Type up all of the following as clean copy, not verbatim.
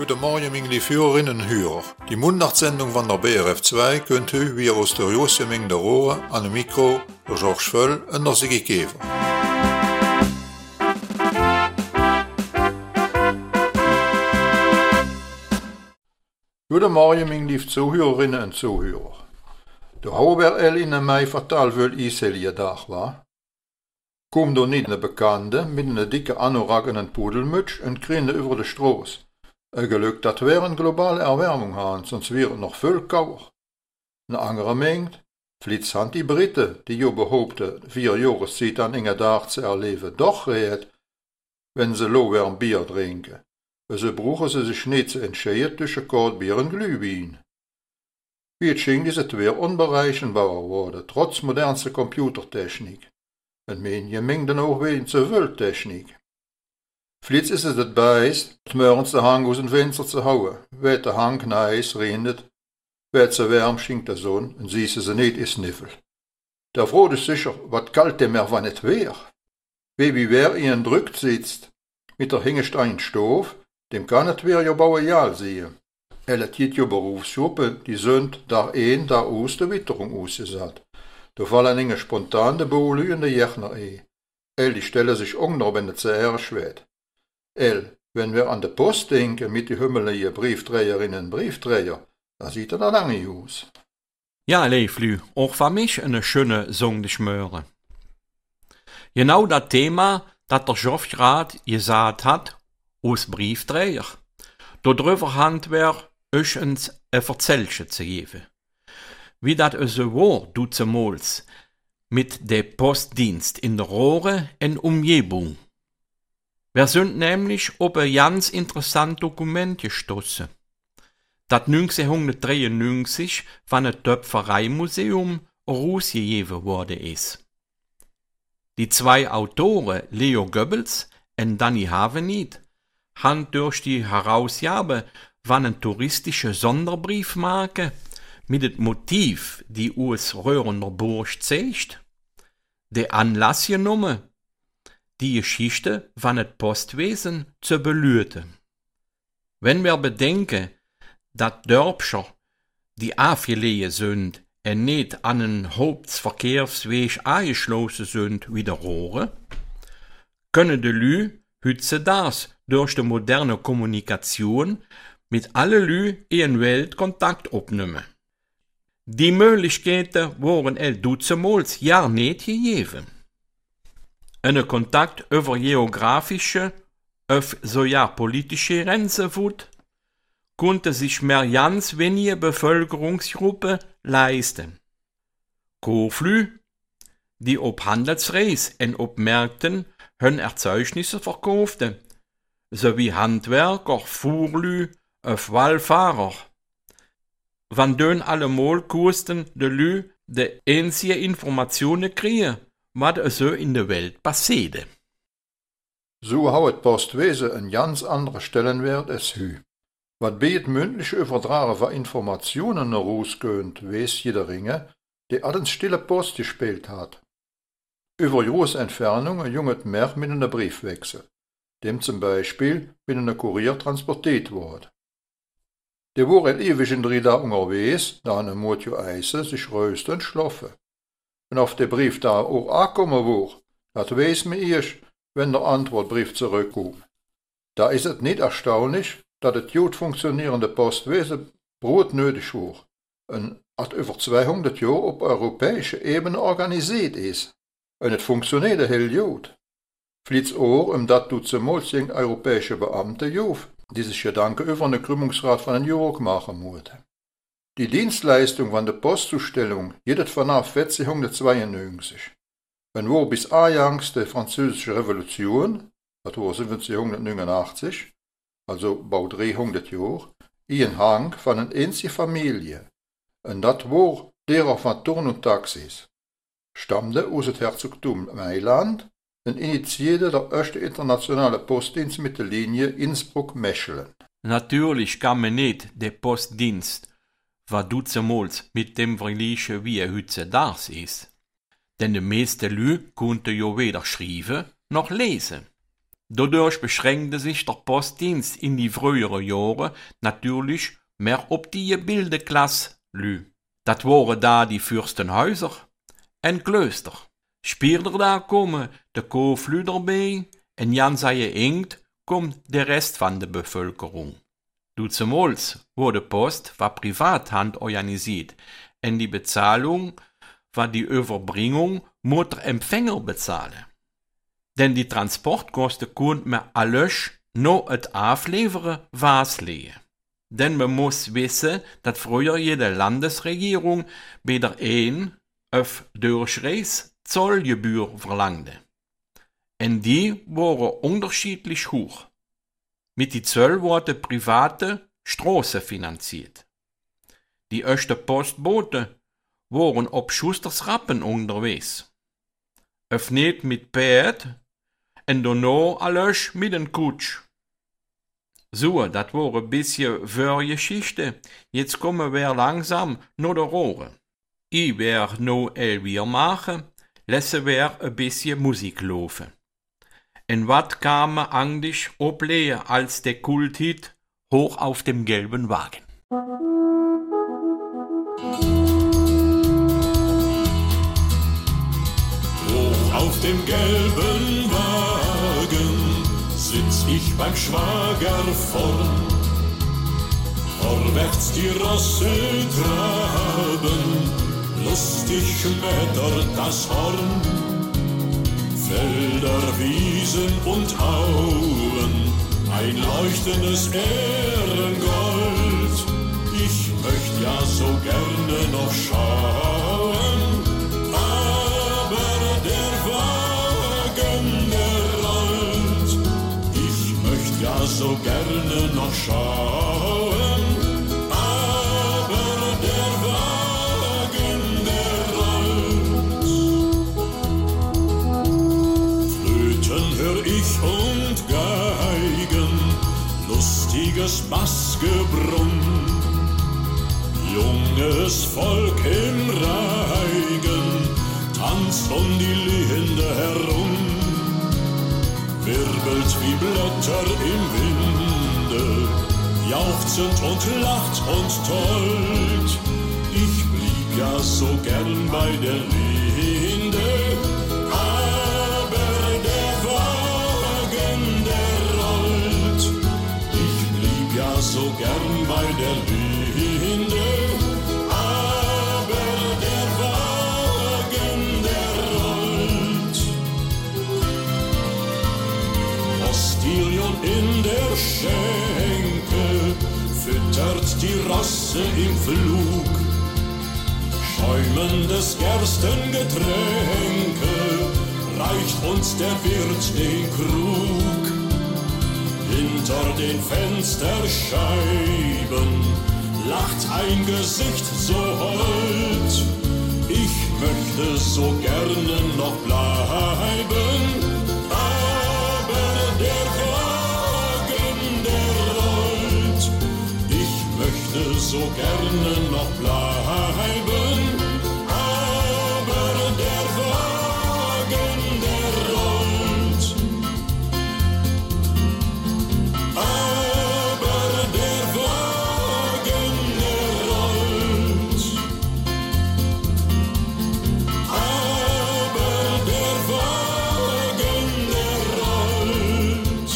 Guten Morgen, meine liebe Hörerinnen und Hörer. Die Mundnachtsendung von der BRF 2 könnt ihr wie aus der Josseming der Rohre an dem Mikro der Georges Völl und der Sigi Käfer. Guten Morgen, meine liebe Zuhörerinnen und Zuhörer. Der Hauber in mij vertaal wel Iselie dag war. Kom door niet een bekende met een dikke anorak en een poedelmuts en krinde over de Straße. Een geluk dat we een globale Erwärmung haben, sonst wäre het nog veel kouder. Een andere meent, flitshand die Britten, die jo behoopten 4 Jahreszeit an inge dag te erleven, doch reed, wenn ze lo weer een bier drinken. Ze broegen ze zich niet te entscheiden tussen koud bier en glühwein. Wie het ging is het weer onbereichenbaar worden, trotz modernste computertechniek. En men je mengden ook weer te veel techniek. Flits is het bijst, het morgens de hang aus een venster te houden. Weet de hang nijs, regent, weet ze warm, schinkt de zon, en zie ze niet is sniffel. Der vroeg is sicher, wat kalt dem er van het weer. Wie wer in een drukt zit, mit der Hingesteinstoof, dem kann het weer jo bauer sehen. Het jiet jo beroefsjoppe, die sind daar een, daar aus de Witterung ausgesat. Da fallen inge spontan de Bohlü in de Jechner die stellen sich unter, wenn het ze erg weet. Wenn wir an de Post denken mit die hümmelige Briefträgerinnen und Briefträger, dann sieht er da lange aus. Ja, Leiflü, auch für mich eine schöne Song de Schmöre. Genau das Thema, dat der Joff grad gesagt hat, aus Briefträger. Darüber haben wir euch ein Verzelchen zu geben. Wie dat so war, duzemals, mit de Postdienst in der Rohre en Umgebung. Wir sind nämlich auf ein ganz interessantes Dokument gestoßen. Das 1993 von einem Töpfereimuseum rausgegeben worden ist. Die 2 Autoren, Leo Goebbels und Danny Havenied, haben durch die Herausgabe von einer touristischen Sonderbriefmarke mit dem Motiv, die aus Röhrender Burg zeigt, den Anlass genommen, die Geschichte von het Postwesen zu belüten. Wenn wir bedenken, dass Dörpscher, die aufgelegen sind und nicht an einen Hauptverkehrsweg angeschlossen sind wie der Rohre, können die Lü heutzutage durch die moderne Kommunikation mit allen Lü in Weltkontakt aufnehmen. Die Möglichkeiten waren duzemals ja nicht gegeben. Een Kontakt over geografische of sogar politische Grenzen voet, konnte sich mehr ganz wenige Bevölkerungsgruppen leisten. Kauflü, die op Handelsreis en op Märkten hun Erzeugnisse verkauften, sowie Handwerker, Fuhrlü of Wallfahrer. Van dön allemal kosten de Lü de einzige Informationen kriegen, wat so in der Welt passiert. So hou het Postwesen een ganz andere Stellenwert als hu. Wat bij het mündliche Übertragen van Informationen herausgeht, weiß jeder Ringe, die alles stille Post gespielt hat. Über große Entfernungen junget mehr mit einer Briefwechsel, dem zum Beispiel mit einer Kurier transportiert wurde. Die waren ewig in 3 Tagen unterwegs, da eine Motjo eisen, sich rösten und schlafen. Und auf der Brief da auch ankommen war, das weiß man erst, wenn der Antwortbrief zurückkommt. Da ist es nicht erstaunlich, dass das gut funktionierende Postwesen brotnötig war und hat über 200 Jahre auf europäischer Ebene organisiert ist. Und es funktioniert heel gut. Flits auch, dat duzemals den europäische Beamte juf, die sich Gedanken über eine Krümmungsrat von New York machen mussten. Die Dienstleistung von der Postzustellung jedet vanaf 1492. En wo bis aanjangs de Französische Revolution, dat war 1789, also bau 300 Jahre, een hang van een einzige Familie. En dat war derer van Turn und Taxis. Stammte aus het Herzogtum Mailand en initieerde der erste internationale Postdienst mit der Linie Innsbruck-Mechelen. Natürlich kann man nicht den Postdienst, was duzemals mit dem vergleichen wie heutzutage ist. Denn die meisten Leute konnten ja weder schreiben noch lesen. Dadurch beschränkte sich der Postdienst in die früheren Jahre natürlich mehr auf die gebildete Klasse lü. Das waren da die Fürstenhäuser und Klöster. Später da kommen de Kaufleute dabei und ganz eng kommt der Rest von der Bevölkerung. Dazumals wurde Post war Privathand organisiert und die Bezahlung war die Überbringung muss der Empfänger bezahlen. Denn die Transportkosten konnten man alles noch et Aufliefern waslegen. Denn man muss wissen, dass früher jede Landesregierung bei der auf Durchreis Zollgebühr verlangte. Und die waren unterschiedlich hoch. Mit die Zoll wurden private Straßen finanziert. Die ersten Postboten waren auf Schustersrappen unterwegs. Nicht mit Pferd und danach alles mit den Kutsch. So, das war ein bisschen für Geschichte. Jetzt kommen wir langsam nach der Rohre. Ich werde noch Elvier machen, lassen wir ein bisschen Musik laufen. Und was kann man eigentlich ablegen als der Kulthit Hoch auf dem gelben Wagen? Hoch auf dem gelben Wagen sitz ich beim Schwager vorn. Vorwärts die Rosse traben, lustig schmettert das Horn. Felder, Wiesen und Auen, ein leuchtendes Ehrengold. Ich möcht ja so gerne noch schauen, aber der Wagen, der rollt. Ich möcht ja so gerne noch schauen, aber der Wagen, der rollt. Flöten hör ich und Geigen, lustiges Bassgebrumm. Junges Volk im Reigen tanzt um die Linde herum, wirbelt wie Blätter im Winde, jauchzend und lacht und tollt. Ich blieb ja so gern bei der Linde, aber der Wagen, der rollt. Ich blieb ja so gern bei der Linde, aber der Wagen, der rollt. Postillon in der Schenke füttert die Rosse im Flug. Schäumendes Gerstengetränke reicht uns der Wirt den Krug. Hinter den Fensterscheiben lacht ein Gesicht so hold. Ich möchte so gerne noch bleiben, aber der Wagen, der rollt. Ich möchte so gerne noch bleiben, aber der Wagen, der rollt. Aber der Wagen, der rollt. Aber der Wagen, der rollt.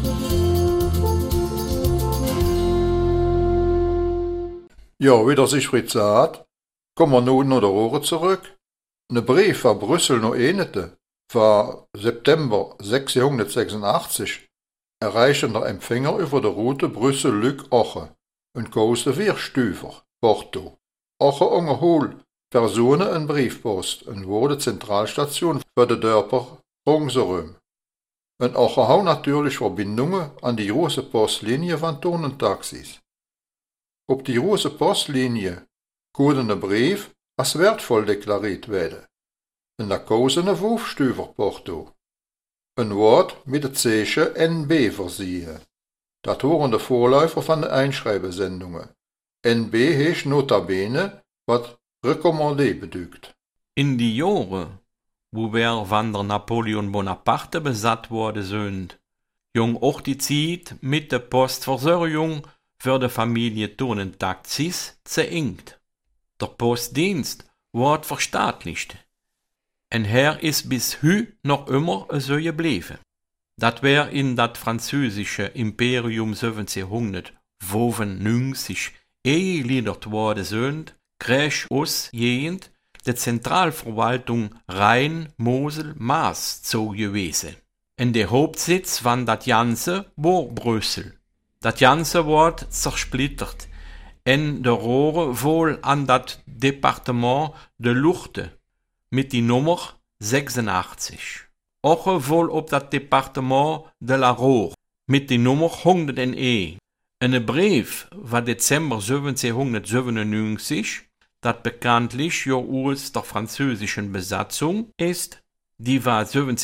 Ja, wie der Siegfried sagt, kommen wir nun nach der Rohre zurück. Ein Brief von Brüssel noch Enete, von September 1686, erreichen der Empfänger über der Route Brüssel-Lück-Oche und kostet 4 Stüfer, Porto. Oche unterhol Personen en Briefpost en wurde Zentralstation für die Dörper ringsherum. Und Oche hau natürlich Verbindungen an die große Postlinie von Turnentaxis. Ob die große Postlinie konnte ein Brief als wertvoll deklariert werden. Und da kostet ein 5 Stüfer Porto. Ein Wort mit der Zeichen NB versehen. Das waren die Vorläufer von den Einschreibesendungen. NB heißt notabene, was Recommandé bedeutet. In die Jahre, wo wir von der Napoleon Bonaparte besatt worden sind, Jung auch die Zeit mit der Postversorgung für die Familie Tonen Taxis zeengt. Der Postdienst wird verstaatlicht. Und her ist bis hü noch immer so geblieben. Dat wär in dat französische Imperium 1795 ehegliedert worden sind, krieg us jehend de Zentralverwaltung Rhein-Mosel-Maas zo gewesen. En der Hauptsitz van dat Ganze war Brüssel. Dat Ganze wordt zersplittert en de Rohre wohl an dat Departement de Luchte mit die Nummer 86. Auch wohl op dat Departement de la Rohre mit die Nummer 101. Een brief van Dezember 1797, dat bekanntlich jo aus der französischen Besatzung ist, die war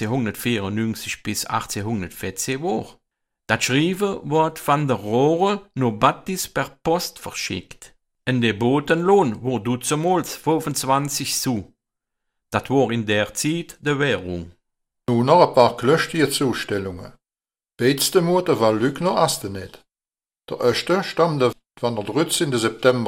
1794 bis 1814 war. Dat Schrieben wordt van der Rohre no Battis per Post verschickt. En de Botenlohn war duzemals 25 Sous. Dat war in der Zeit de Währung. Nun noch ein paar klöstige Zustellungen. Beidste Motor war Lügner Astenet. Der erste stammte von der 13. September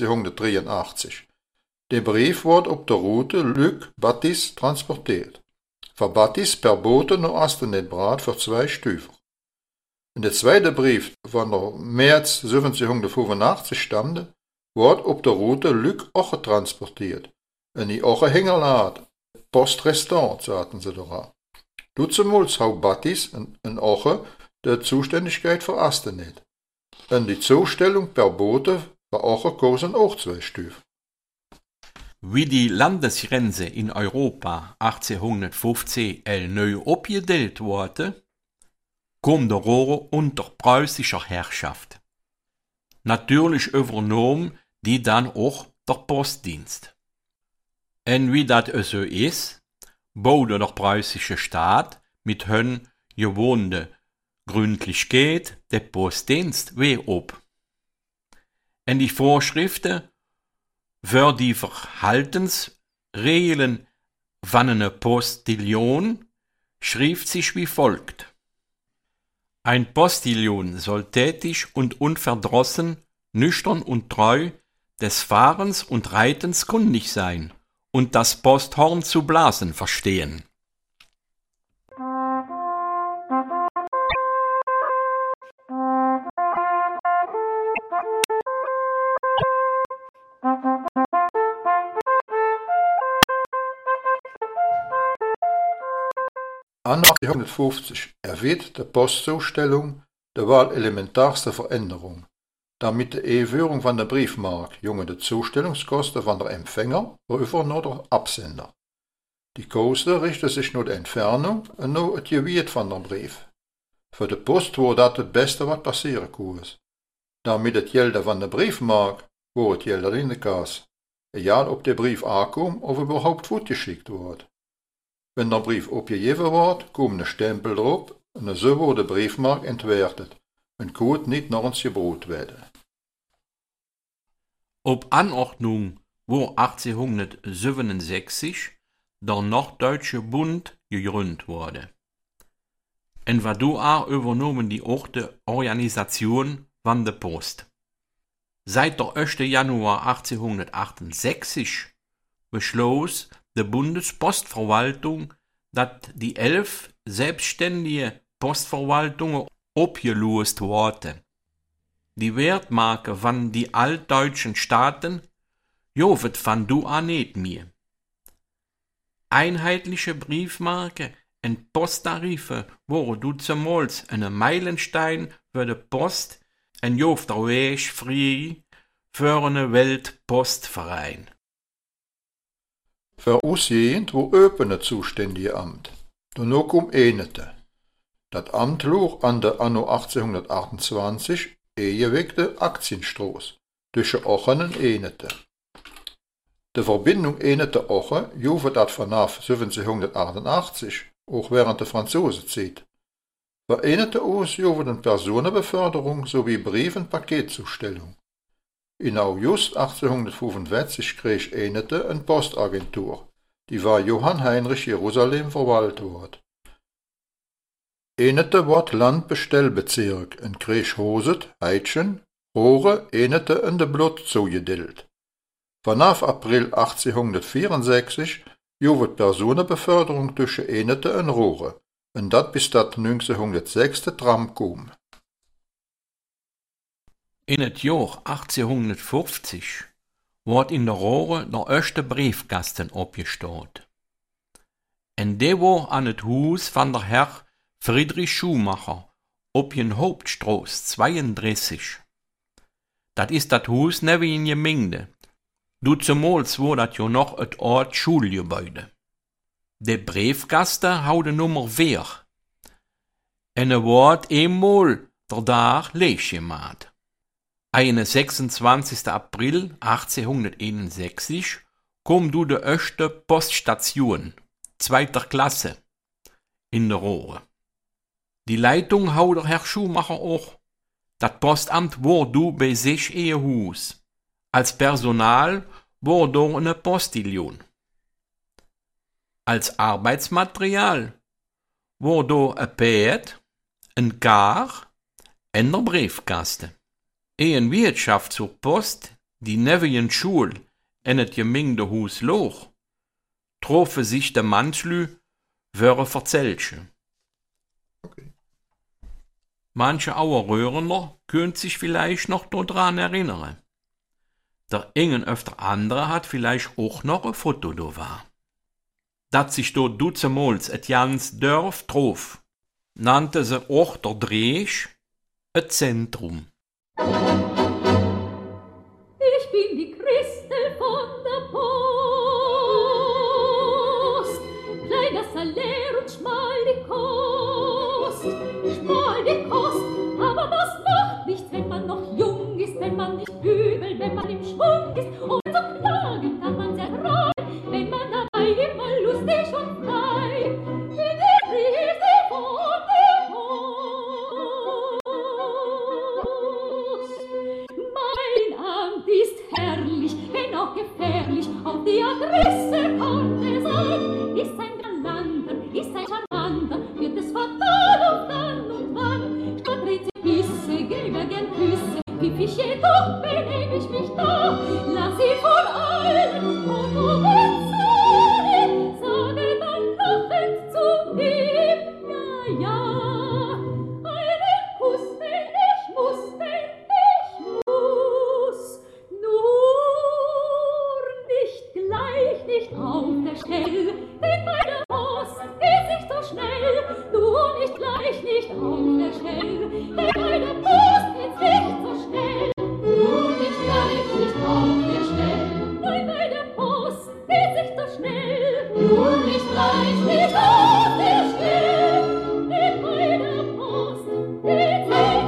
1783. Der Brief wurde op der Route Luc-Battis transportiert. Von Battis per Bote nach Astenet braat für 2 Stüfer. Und der zweite Brief von der März 1785 stammte, wurde op der Route Luc-Oche transportiert. Und die Oche Hängerlad, Postrestant, sagten sie daran. Duzemals hau Battis en Oche der Zuständigkeit für Astenet. Und die Zustellung per Bote für Oche kosten auch 2 Stüfer. Wie die Landesgrenze in Europa 1815 neu abgedeelt wurde, kam der Rohre unter preußischer Herrschaft. Natürlich übernahm die dann auch der Postdienst. Und wie das so ist, baute der preußische Staat mit hön gewohnte Gründlichkeit der Postdienst wieder ab. Und die Vorschriften für die Verhaltensregeln von einer Postillon schrieb sich wie folgt. Ein Postillon soll tätig und unverdrossen, nüchtern und treu des Fahrens und Reitens kundig sein und das Posthorn zu blasen verstehen. An 1850 erwähnt der Postzustellung der war elementarste Veränderung, damit die Einführung von der Briefmark junge de Zustellungskosten von der Empfänger über nur der Absender. Die Kosten richten sich nur die Entfernung und nur das Gewicht von der Brief. Für die Post war das das Beste, was passieren konnte. Damit das Geld von der Briefmark war das Geld in der Kasse, egal ob der Brief ankommt oder überhaupt fortgeschickt wird. Wenn der Brief abgegeben wird, kommt ein Stempel drauf und so wird die Briefmark entwertet und kann nicht noch ins Gebrot werden. Op Anordnung war 1867 der Norddeutsche Bund gegründet wurde. Und war da übernommen die auch die Organisation von der Post. Seit der 1. Januar 1868 beschloss die Bundespostverwaltung, dass die 11 selbstständige Postverwaltungen abgelöst wurden. Die Wertmarke von die altdeutschen Staaten jovet von du an nicht mehr. Einheitliche Briefmarke und Posttarife waren du zumals ein Meilenstein für die Post und joft der Weg frei für einen Weltpostverein. Für uns jemand war öppene zuständige Amt. Danach kam Enete. Das Amt lag an der anno 1828 eheweckte Aktienstraße zwischen Ochen und Enete. Die Verbindung Enete-Oche jovet dat vanaf 1788, auch während der Franzosenzeit. Für Enete aus jovet eine Personenbeförderung sowie Brief- und Paketzustellung. In August 1845 krieg Enete eine Postagentur, die war Johann Heinrich Jerusalem verwaltet wird. enete wordt Landbestellbezirk en kreeg Hoset, Heitschen, Rohre enete in de Blut zugedeelt. Vanaf April 1864 jovet Personenbeförderung tussen enete en Rohre, en dat bis dat 1906 de tram kom. In het jaar 1850 wordt in de Rohre de eerste briefkasten opgesteld. En die was aan het huis van de Herr Friedrich Schumacher op je Hauptstraße 32. Dat is dat huis neben in Gemeinde. Duzemals war dat jo noch het oud Schulgebäude. De briefkasten houden nummer 4. En er wordt eenmaal der dag leeggemaakt. Eine 26. April 1861 kom du de eerste Poststation, zweiter Klasse, in de Rohre. Die Leitung houder Herr Schumacher auch. Dat Postamt war du bei sich ihr Hus. Als Personal war do eine Postillon. Als Arbeitsmaterial war do ein Pferd, ein Kar en der Briefkasten. Een Wirtschaft zur Post, die neben Schul en het Gemeindehus loch, troffen sich de Manslü wöre verzeltje. Okay. Manche Auerröhrender könnt sich vielleicht noch daran erinnern. Der ingen öfter andere hat vielleicht auch noch ein Foto do war. Dat sich dort duzemals et jans Dörf trof, nannte se auch der Dreech et Zentrum. Ich bin die Christel von der Post, kleiner Salär und schmal die Kost, aber das macht nichts, wenn man noch jung ist, wenn man nicht übel, wenn man im Schwung ist, und so klagen kann man sehr treu, wenn man dabei immer lustig und frei, wie die Christel von der Post. Mein Amt ist herrlich, wenn auch gefährlich, auf die Adresse kommt es an. Ist ein galanter, ist ein charmanter, wird es fatal auf dann und wann. Statt Rezepisse, gebe gern Küsse, pfiffig jedoch benehm ich mich da. Lass sie von allen und bezahlen, sage dann lachend zu ihm, ja, einen Kuss, wenn ich muss, nur nicht gleich, nicht auf der Stelle, denn bei der Post geht sich so schnell, nur nicht gleich, nicht auf der Stelle, denn bei der Post geht sich so schnell, nur nicht gleich, nicht auf der Stelle, denn bei der Post geht sich so schnell, nur nicht gleich, nicht auf der Stelle, denn bei der Post geht sich so schnell.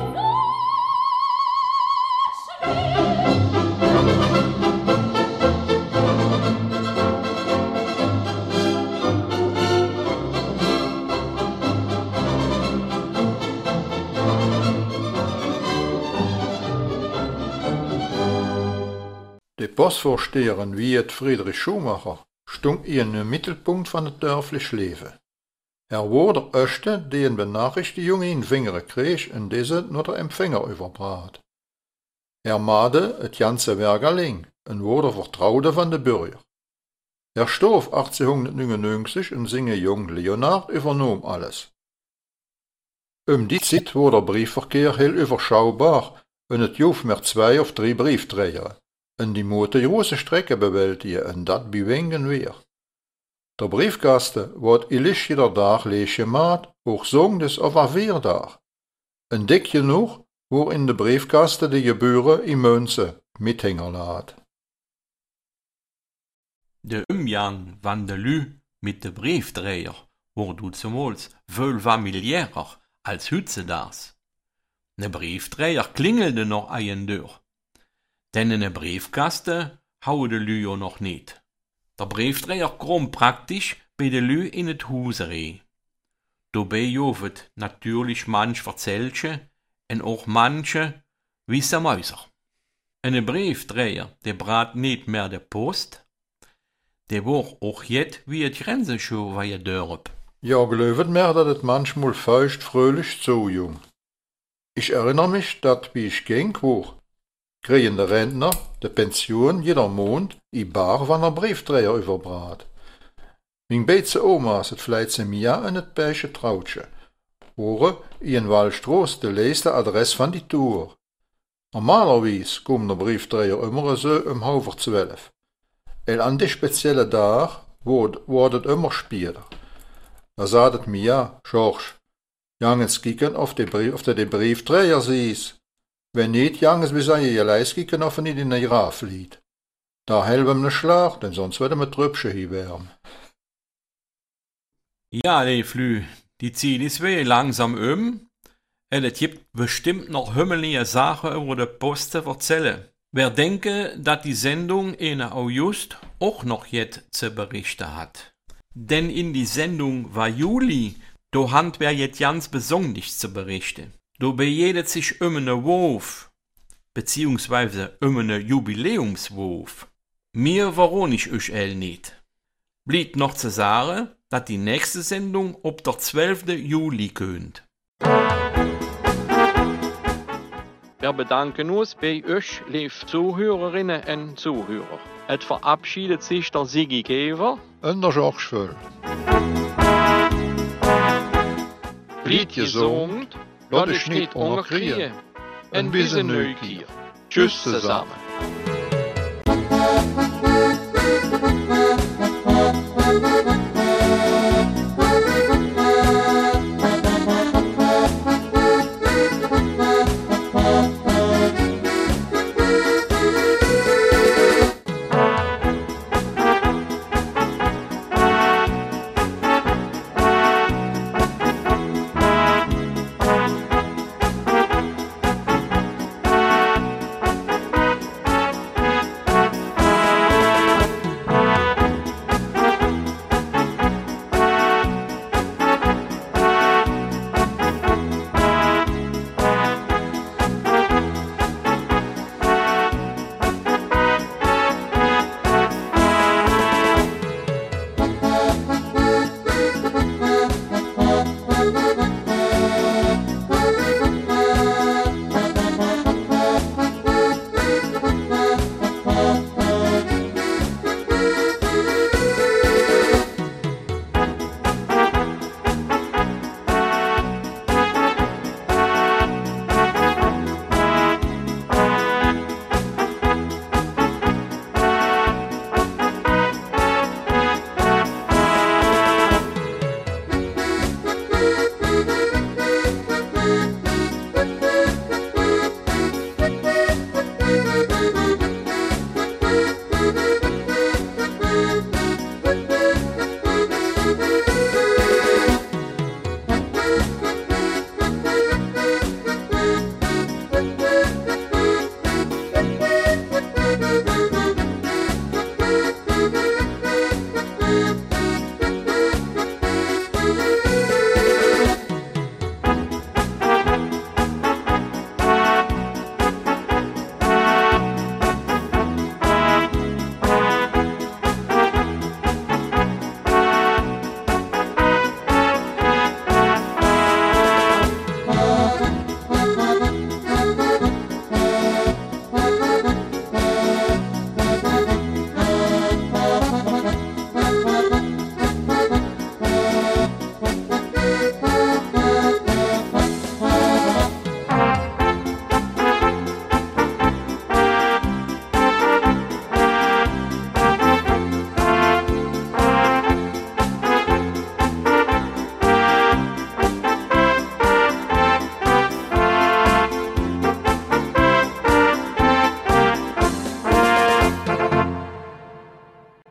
De Postvorsteherin wie het Friedrich Schumacher stond in de Mittelpunkt van het dörflich leven. Er war der Erste, die een Benachrichtigung in Fingere kreeg en deze naar de Empfänger überbracht. Er machte het ganze Werk alleen en war der Vertraute van de Bürger. Er starb 1899 en zijn jong Leonard übernahm alles. Die Zeit war der Briefverkehr heel überschaubar en het joeg maar 2 of 3 Briefträger. En die moeten große Strecke bewältigen en dat bij wengen weer. Der Briefkasten wordt illisch jeder dag leeggemaakt, ook zondags of aan Vierdag. En dik genoeg wordt in de briefkasten de gebeuren in Münzen mithänger laat. De Umgang van de Lü mit de Briefträger war duzemals veel familiärer als heutzutage. Ne Briefträger klingelde noch ein Deur. Denn in een Briefkasten houden de Lü jo noch niet. Der Briefträger krom praktisch bei de Lü in het Huus ree. Dabei jovet natürlich manch verzeltje en auch manche wisse Mäuser. Een Briefträger, der brat niet mehr de Post, der war auch jet wie het Grenzenschuh war je Dörp. Ja, gelöwet mir, dat et manchmal feucht fröhlich zujung. Ich erinnere mich, dat wie ich ging war, kriegen der Rentner de Pension jeder Mond i bar wann Briefträger überbrat. Ming beide Omas het vleitse Mia en het beige Trautje, horen i en Wallstroos de leeste adres van die tour. Normalerwijs kom de Briefträger immer so 11:30. En an die spezielle dag wordt het immer später. Da sagt het Mia, George, jangens kicken of de Briefträger sies. Wenn niet, jangens we zijn je lijst kicken of er niet in de Graf liet. Daar helpen we ne Schlag, denn sonst werden we trübsche hier werden. Ja, nee, Flü, die Zeit ist weer langsam und es gibt bestimmt noch hümmelige Sachen über die Post zu erzählen. Wer denke, dass die Sendung in August auch noch jetzt zu berichten hat. Denn in die Sendung war Juli, do hand wer jetzt ganz besonders zu berichten. Do bejedet sich eine Wurf, beziehungsweise eine Jubiläumswurf. Mir warum ich euch nicht. Blieb noch zu sagen, dass die nächste Sendung ob der 12. Juli könnt. Wir bedanken uns bei euch, liebe Zuhörerinnen und Zuhörer. Es verabschiedet sich der Sigi Gever En der George Völl. Blieb gesund, lass dich nicht unterkriegen. Ein bisschen Neugier. Tschüss zusammen.